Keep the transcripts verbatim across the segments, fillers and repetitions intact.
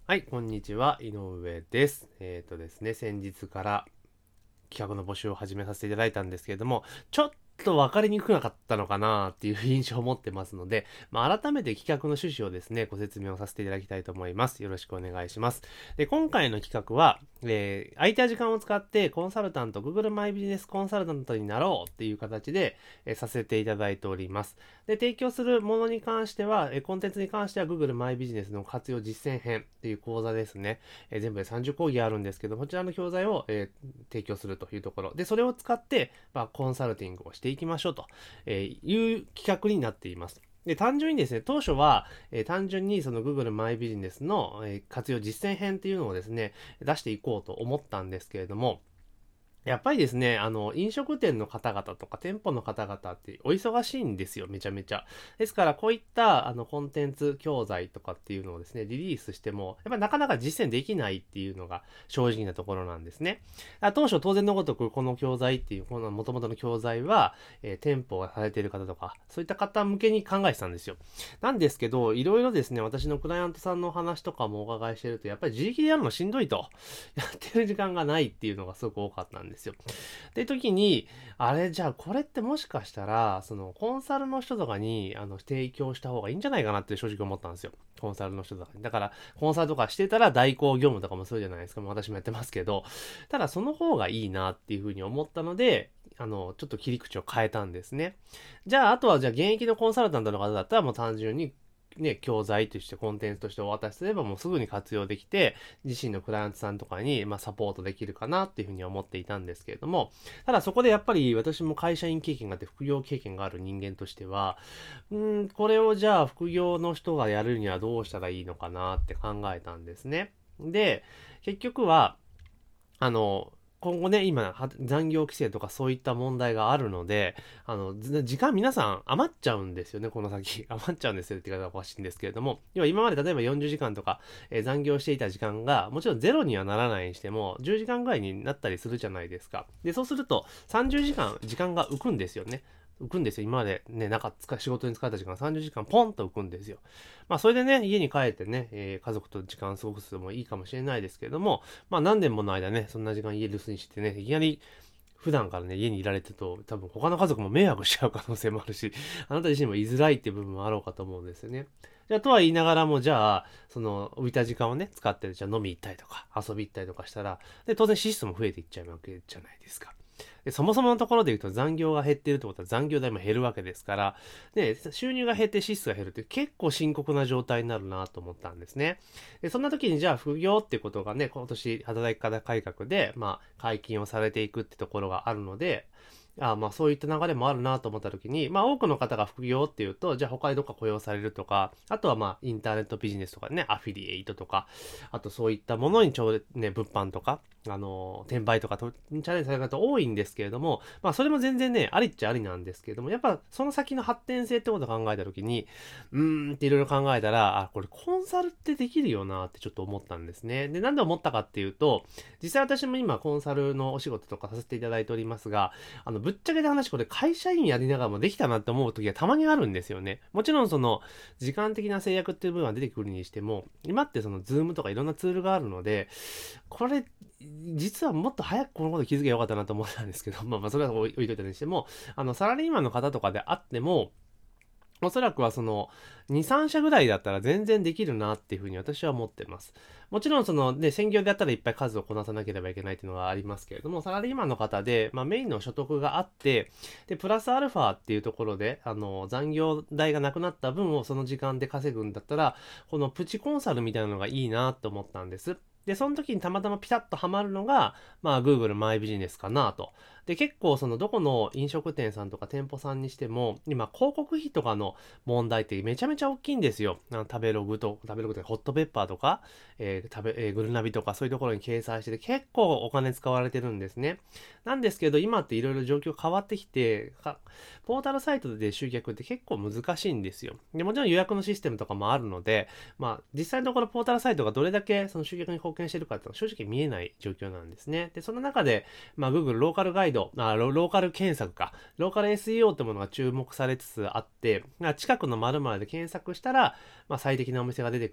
はい、こんにちは、井上です。えっとですね、先日から企画の募集を始めさせていただいたんですけれども、ちょっと分かりにくかったのかなっていう印象を持ってますので、まあ、改めて企画の趣旨をですね、ご説明をさせていただきたいと思います。よろしくお願いします。で、今回の企画は、えー、空いた時間を使ってコンサルタント、Google マイビジネスコンサルタントになろうっていう形で、えー、させていただいております。で、提供するものに関しては、えー、コンテンツに関しては Google マイビジネスの活用実践編っていう講座ですね。えー、全部でさんじゅう講義あるんですけど、こちらの教材を、えー、提供するというところ。で、それを使って、まあ、コンサルティングをしていきましょうと、えー、いう企画になっています。で、単純にですね、当初は、えー、単純にその Google マイビジネスの、えー、活用実践編っていうのをですね、出していこうと思ったんですけれども、やっぱりですね、あの、飲食店の方々とか店舗の方々ってお忙しいんですよ、めちゃめちゃ。ですから、こういった、あの、コンテンツ教材とかっていうのをですね、リリースしても、やっぱりなかなか実践できないっていうのが正直なところなんですね。当初、当然のごとく、この教材っていう、この元々の教材は、えー、店舗がされている方とか、そういった方向けに考えてたんですよ。なんですけど、いろいろですね、私のクライアントさんのお話とかもお伺いしてると、やっぱり自力でやるのしんどいと。やってる時間がないっていうのがすごく多かったんですよ。って時に、あれ、じゃあこれってもしかしたら、そのコンサルの人とかにあの提供した方がいいんじゃないかなって正直思ったんですよ。コンサルの人とかに。だから、コンサルとかしてたら代行業務とかもするじゃないですか。もう私もやってますけど、ただその方がいいなっていうふうに思ったので、あの、ちょっと切り口を変えたんですね。じゃあ、あとはじゃあ現役のコンサルタントの方だったらもう単純にね、教材としてコンテンツとしてお渡しすればもうすぐに活用できて、自身のクライアントさんとかに、まあ、サポートできるかなっていうふうに思っていたんですけれども、ただそこでやっぱり私も会社員経験があって副業経験がある人間としては、うーん、これをじゃあ副業の人がやるにはどうしたらいいのかなって考えたんですね。で、結局は、あの、今後ね、今、残業規制とかそういった問題があるので、あの、時間皆さん余っちゃうんですよね、この先。余っちゃうんですよって言い方がおかしいんですけれども、要は今まで例えばよんじゅうじかんとか、えー残業していた時間が、もちろんゼロにはならないにしても、じゅうじかんぐらいになったりするじゃないですか。で、そうすると、さんじゅうじかん、時間が浮くんですよね。浮くんですよ。今までね、なんか仕事に使った時間さんじゅうじかんポンと浮くんですよ。まあそれでね、家に帰ってね、えー家族と時間を過ごすのもいいかもしれないですけれども、まあ何年もの間ね、そんな時間家留守にしてね、いきなり普段からね、家にいられてると、多分他の家族も迷惑しちゃう可能性もあるし、あなた自身も居づらいっていう部分もあろうかと思うんですよね。じゃあ、とは言いながらも、じゃあ、その、浮いた時間をね、使って、じゃあ飲み行ったりとか、遊び行ったりとかしたら、で、当然支出も増えていっちゃうわけじゃないですか。で、そもそものところで言うと残業が減っているってことは残業代も減るわけですから、で、収入が減って支出が減るって結構深刻な状態になるなと思ったんですね。で、そんな時にじゃあ副業ってことがね、今年働き方改革で、まあ、解禁をされていくってところがあるので、あまあそういった流れもあるなと思った時に、まあ多くの方が副業っていうと、じゃあ他でどっか雇用されるとか、あとはまあインターネットビジネスとかね、アフィリエイトとか、あとそういったものにちょうどね、物販とか、あの、転売とかとチャレンジされる方多いんですけれども、まあそれも全然ね、ありっちゃありなんですけれども、やっぱその先の発展性ってことを考えた時に、うーんっていろいろ考えたら、あ、これコンサルってできるよなってちょっと思ったんですね。で、なんで思ったかっていうと、実際私も今コンサルのお仕事とかさせていただいておりますが、あの、ぶっちゃけた話、これ会社員やりながらもできたなって思う時がたまにあるんですよね。もちろんその、時間的な制約っていう部分は出てくるにしても、今ってその、ズームとかいろんなツールがあるので、これ、実はもっと早くこのこと気づけばよかったなと思ったんですけど、まあまあそれは置いといたにしても、あの、サラリーマンの方とかであっても、おそらくはそのに、さん社ぐらいだったら全然できるなっていうふうに私は思ってます。もちろんそのね、専業でやったらいっぱい数をこなさなければいけないっていうのがありますけれども、サラリーマンの方で、まあメインの所得があって、で、プラスアルファっていうところで、あの、残業代がなくなった分をその時間で稼ぐんだったら、このプチコンサルみたいなのがいいなと思ったんです。で、その時にたまたまピタッとハマるのが、まあ、Google マイビジネスかなと。で、結構そのどこの飲食店さんとか店舗さんにしても、今広告費とかの問題ってめちゃめちゃ大きいんですよ。あの食べログと、食べログとかホットペッパーとか、えー、食べ、えー、グルナビとかそういうところに掲載してて結構お金使われてるんですね。なんですけど今っていろいろ状況変わってきて、ポータルサイトで集客って結構難しいんですよ。で、もちろん予約のシステムとかもあるので、まあ実際のところポータルサイトがどれだけその集客に貢献してるかっていうのは正直見えない状況なんですね。で、その中で、まあ Google ローカルガイド、あロローカル検索か、ローカル エスイーオー ってものが注目されつつあって、近くの〇〇で検索したら、まあ最適なお店が出てくる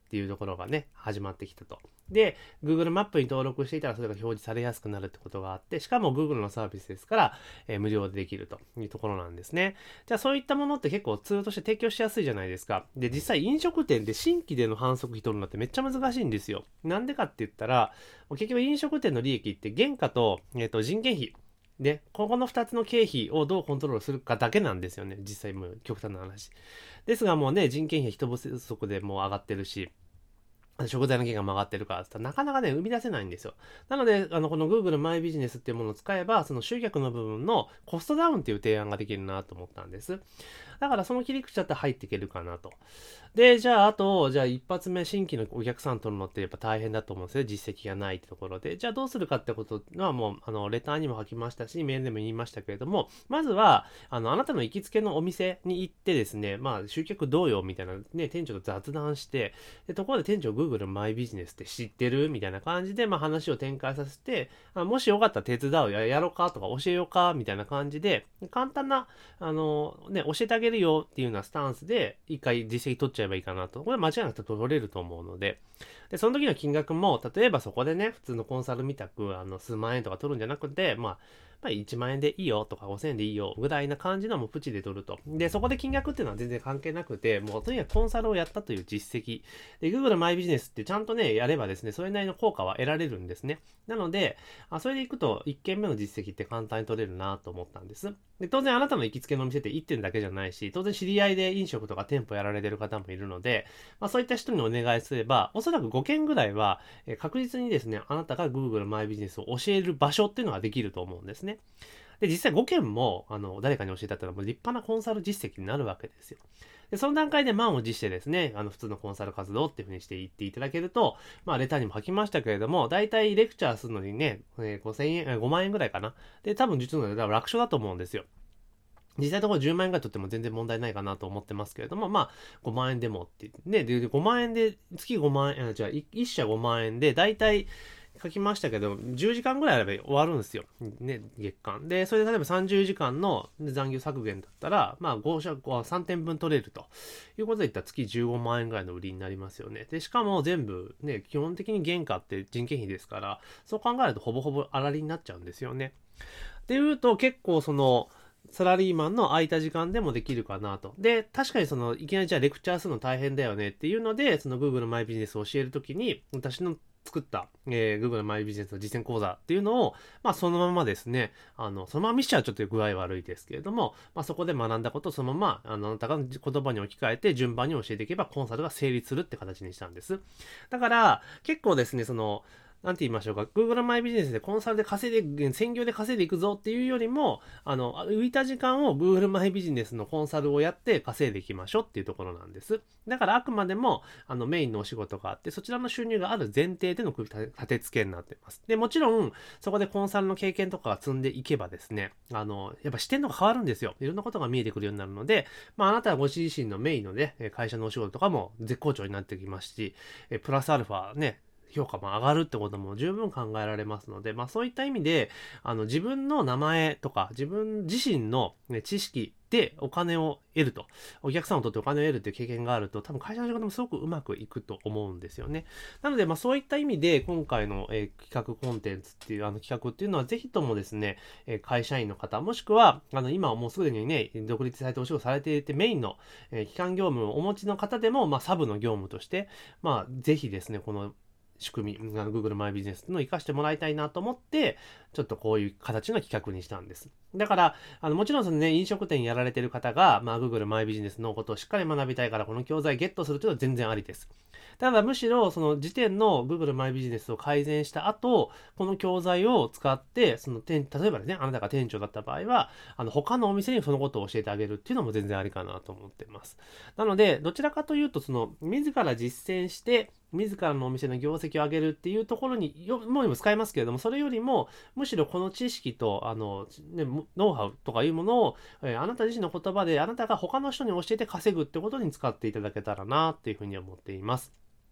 っていうところがね、始まってきたと。で、Google マップに登録していたらそれが表示されやすくなるってことがあって、しかも Google のサービスですから、えー、無料でできるというところなんですね。じゃあそういったものって結構ツールとして提供しやすいじゃないですか。で、実際飲食店で新規での販促費取るのってめっちゃ難しいんですよ。なんでかって言ったら、結局飲食店の利益って原価と、えーと、人件費。で、ここのふたつの経費をどうコントロールするかだけなんですよね。実際もう極端な話。ですがもうね、人件費人不足でもう上がってるし、食材の原価も上がってるからってなかなかね、生み出せないんですよ。なので、あの、この Google マイビジネスっていうものを使えば、その集客の部分のコストダウンっていう提案ができるなと思ったんです。だからその切り口だったら入っていけるかなと。で、じゃあ、あと、じゃあ一発目新規のお客さん取るのってやっぱ大変だと思うんですよ。実績がないってところで。じゃあどうするかってことはもう、あの、レターにも書きましたし、メールでも言いましたけれども、まずは、あの、あなたの行きつけのお店に行ってですね、まあ、集客どうよみたいなね、店長と雑談して、で、ところで店長 Google マイビジネスって知ってるみたいな感じで、まあ話を展開させて、あもしよかったら手伝うや、やろうかとか教えようかみたいな感じで、簡単な、あの、ね、教えてあげるよっていうようなスタンスで、一回実績取っちゃえばいいかなと。これ間違いなく取れると思うので、で、その時の金額も、例えばそこでね、普通のコンサルみたく、あの、数万円とか取るんじゃなくて、まあ、まあ、いちまん円でいいよとかごせんえんでいいよぐらいな感じのもうプチで取ると。で、そこで金額っていうのは全然関係なくて、もうとにかくコンサルをやったという実績。で、Google マイビジネスってちゃんとね、やればですね、それなりの効果は得られるんですね。なので、あそれでいくといっけんめの実績って簡単に取れるなと思ったんです。で、当然あなたの行きつけのお店っていってんだけじゃないし、当然知り合いで飲食とか店舗やられてる方もいるので、まあそういった人にお願いすれば、おそらくごけんぐらいは、え確実にですね、あなたが Google マイビジネスを教える場所っていうのができると思うんですね。で、実際ごけんも、あの、誰かに教えたったらもう立派なコンサル実績になるわけですよ。で、その段階で満を持してですね、あの、普通のコンサル活動っていう風にしていっていただけると、まあ、レターにも書きましたけれども、だいたいレクチャーするのにね、えー、ごせんえん、ごまん円ぐらいかな。で、多分実の楽勝だと思うんですよ。実際のところじゅうまん円ぐらい取っても全然問題ないかなと思ってますけれども、まあ、ごまん円でもってね、で、ごまん円で、月ごまん円、じゃあ、いっ社ごまん円で、だいたい、書きましたけど、じゅうじかんぐらいあれば終わるんですよ。ね、月間。で、それで例えばさんじゅうじかんの残業削減だったら、まあご社、さんてんぶん取れるということで言ったら月じゅうごまん円ぐらいの売りになりますよね。で、しかも全部ね、基本的に原価って人件費ですから、そう考えるとほぼほぼ粗利になっちゃうんですよね。っていうと結構その、サラリーマンの空いた時間でもできるかなと。で、確かにその、いきなりじゃあレクチャーするの大変だよねっていうので、その Google マイビジネスを教えるときに、私の作った、えー、Google マイビジネスの実践講座っていうのを、まあそのままですね、あの、そのまま見しちゃうちょっと具合悪いですけれども、まあそこで学んだことをそのまま、あの、あなたが言葉に置き換えて順番に教えていけばコンサルが成立するって形にしたんです。だから、結構ですね、その、なんて言いましょうか、Google マイビジネスでコンサルで稼いで、専業で稼いでいくぞっていうよりも、あの、浮いた時間を Google マイビジネスのコンサルをやって稼いでいきましょうっていうところなんです。だからあくまでも、あの、メインのお仕事があって、そちらの収入がある前提での立て付けになっています。で、もちろん、そこでコンサルの経験とかが積んでいけばですね、あの、やっぱ視点とか変わるんですよ。いろんなことが見えてくるようになるので、まあ、あなたはご自身のメインのね、会社のお仕事とかも絶好調になってきますし、プラスアルファね、評価も上がるってことも十分考えられますので、まあそういった意味で、あの自分の名前とか自分自身の、ね、知識でお金を得ると、お客さんを取ってお金を得るっていう経験があると、多分会社の仕事もすごくうまくいくと思うんですよね。なので、まあそういった意味で、今回の、えー、企画コンテンツっていう、あの企画っていうのは、ぜひともですね、えー、会社員の方、もしくは、あの今はもうすでにね、独立されてお仕事されていて、メインの、えー、機関業務をお持ちの方でも、まあサブの業務として、まあぜひですね、この仕組み、あの Google マイビジネスの活かしてもらいたいなと思って、ちょっとこういう形の企画にしたんです。だから、あのもちろんそのね、飲食店やられてる方が、まあ Google マイビジネスのことをしっかり学びたいから、この教材ゲットするというのは全然ありです。ただむしろ、その時点の Google マイビジネスを改善した後、この教材を使って、その店、例えばね、あなたが店長だった場合は、あの他のお店にそのことを教えてあげるっていうのも全然ありかなと思っています。なので、どちらかというと、その、自ら実践して、自らのお店の業績を上げるっていうところによもにも使えますけれども、それよりもむしろこの知識とあの、ね、ノウハウとかいうものを、えー、あなた自身の言葉であなたが他の人に教えて稼ぐってことに使っていただけたらなっていうふうに思っています。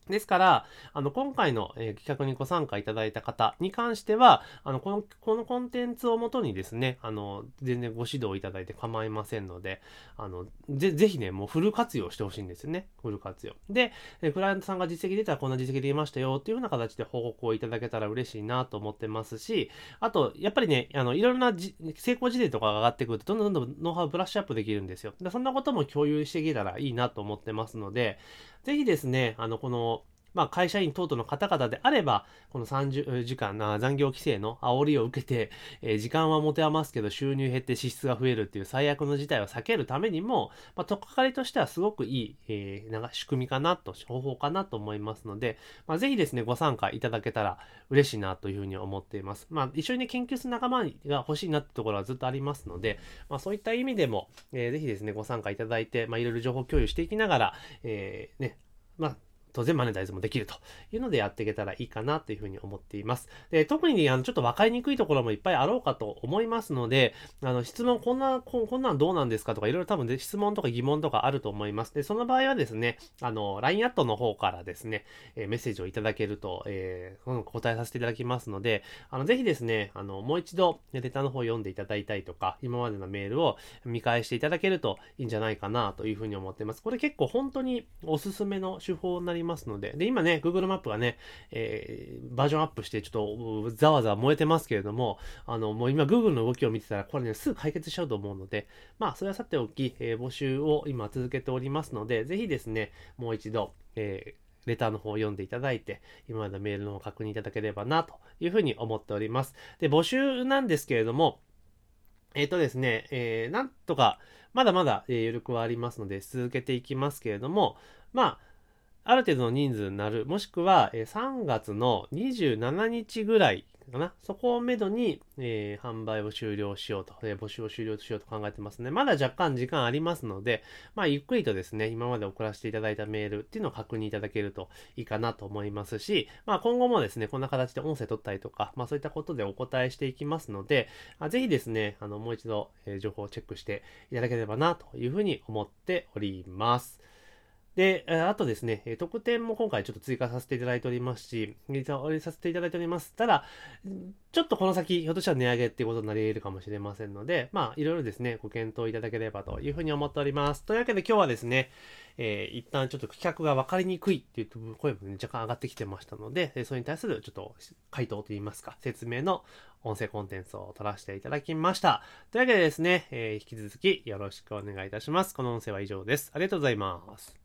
ですから、あの、今回の、えー企画にご参加いただいた方に関しては、あの、この、このコンテンツをもとにですね、あの、全然ご指導いただいて構いませんので、あの、ぜ、ぜひね、もうフル活用してほしいんですよね。フル活用。で、えークライアントさんが実績出たらこんな実績出ましたよっていうような形で報告をいただけたら嬉しいなと思ってますし、あと、やっぱりね、あの、いろいろなじ成功事例とかが上がってくると、どんどんどんどんノウハウブラッシュアップできるんですよ。でそんなことも共有していけたらいいなと思ってますので、ぜひですね、あの、この、まあ、会社員等々の方々であれば、このさんじゅうじかんな残業規制の煽りを受けて、えー時間は持て余すけど収入減って支出が増えるっていう最悪の事態を避けるためにも、まあ、取っかかりとしてはすごくいい、えーなんか仕組みかなと、方法かなと思いますので、まあ、ぜひですね、ご参加いただけたら嬉しいなというふうに思っています。まあ、一緒にね、研究する仲間が欲しいなってところはずっとありますので、まあ、そういった意味でも、えーぜひですね、ご参加いただいて、まあ、いろいろ情報共有していきながら、えーね、まあ、当然マネタイズもできるというのでやっていけたらいいかなというふうに思っています。で、特にあのちょっと分かりにくいところもいっぱいあろうかと思いますので、あの質問、こんな、ここんなんどうなんですかとか、いろいろ多分で質問とか疑問とかあると思います。で、その場合はですね、あの、ライン アットの方からですね、えーメッセージをいただけると、えー、答えさせていただきますので、あの、ぜひですね、あの、もう一度、レターの方を読んでいただいたりとか、今までのメールを見返していただけるといいんじゃないかなというふうに思っています。これ結構本当におすすめの手法になりますので、で、今ね、Google マップがね、えーバージョンアップしてちょっとざわざわ燃えてますけれども、あの、もう今 Google の動きを見てたら、これね、すぐ解決しちゃうと思うので、まあ、それはさておき、えー募集を今続けておりますので、ぜひですね、もう一度、えーレターの方を読んでいただいて、今までのメールの方を確認いただければな、というふうに思っております。で、募集なんですけれども、えっ、とですね、えー、なんとか、まだまだ、えー余力はありますので、続けていきますけれども、まあ、ある程度の人数になる、もしくは、えーさんがつのにじゅうしちにちぐらいかな。そこをめどに、えー販売を終了しようと、えー募集を終了しようと考えてますね。まだ若干時間ありますので、まあ、ゆっくりとですね、今まで送らせていただいたメールっていうのを確認いただけるといいかなと思いますし、まあ、今後もですね、こんな形で音声取ったりとか、まあ、そういったことでお答えしていきますので、あぜひですね、あの、もう一度、えー情報をチェックしていただければなというふうに思っております。で、あとですね、特典も今回ちょっと追加させていただいておりますし、おりさせていただいております。ただ、ちょっとこの先、ひょっとしたら値上げっていうことになり得るかもしれませんので、まあ、いろいろですね、ご検討いただければというふうに思っております。というわけで今日はですね、えー、一旦ちょっと企画が分かりにくいっていう声も、ね、若干上がってきてましたので、それに対するちょっと回答といいますか、説明の音声コンテンツを取らせていただきました。というわけでですね、えー、引き続きよろしくお願いいたします。この音声は以上です。ありがとうございます。